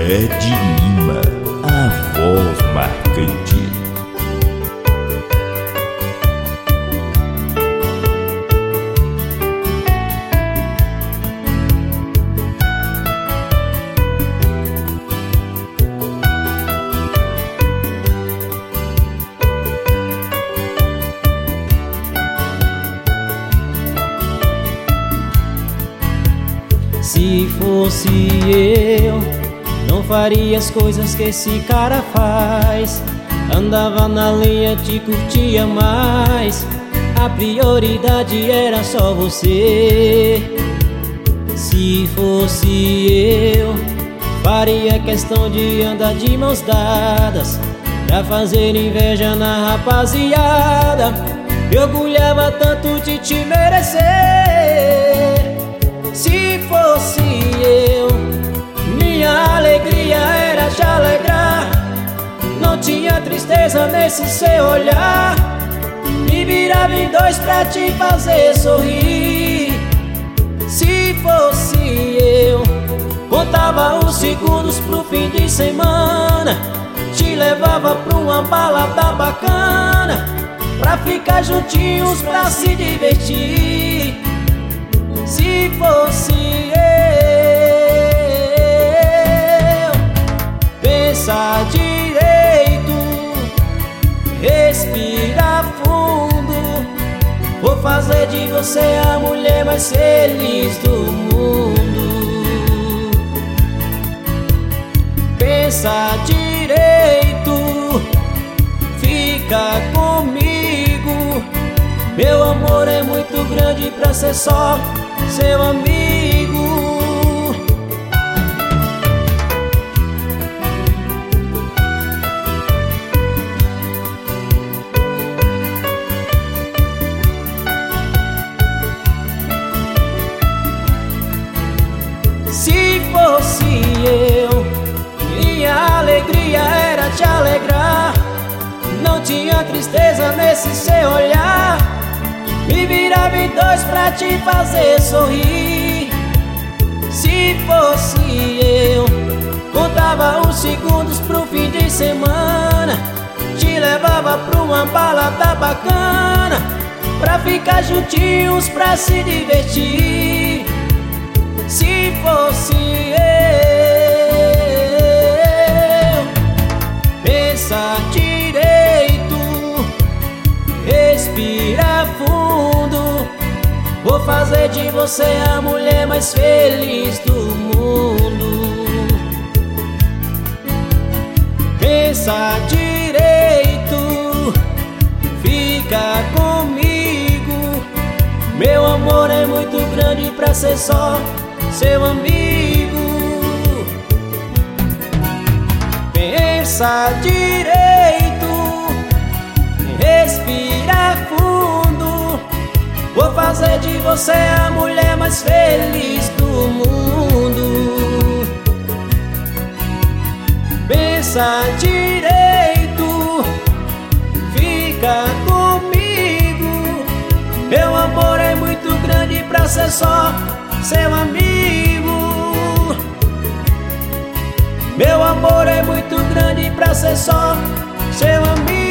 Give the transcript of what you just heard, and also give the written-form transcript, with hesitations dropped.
Ed Lima, a voz marcante. Se fosse eu, não faria as coisas que esse cara faz. Andava na linha, te curtia mais. A prioridade era só você. Se fosse eu, faria questão de andar de mãos dadas, pra fazer inveja na rapaziada. Me orgulhava tanto de te merecer. Se fosse eu, minha alegria era te alegrar. Não tinha tristeza nesse seu olhar. Me virava em dois pra te fazer sorrir. Se fosse eu, contava os segundos pro fim de semana, te levava pra uma balada bacana, pra ficar juntinhos, pra se divertir. Se fosse eu, pensa direito, respira fundo. Vou fazer de você a mulher mais feliz do mundo. Pensa direito, fica comigo. Meu amor é muito grande pra ser só seu amigo. Se fosse eu, minha alegria era te alegrar. Não tinha tristeza nesse seu olhar. Me virava em dois pra te fazer sorrir. Se fosse eu, contava os segundos pro fim de semana, te levava pra uma balada bacana, pra ficar juntinhos, pra se divertir. Se fosse eu, pensa direito, respira fundo. Vou fazer de você a mulher mais feliz do mundo. Pensa direito, fica comigo. Meu amor é muito grande pra ser só seu amigo. Pensa direito, respira fundo. Vou fazer de você a mulher mais feliz do mundo. Pensa direito, fica comigo. Meu amor é muito grande pra ser só seu amigo. Meu amor é muito grande pra ser só seu amigo.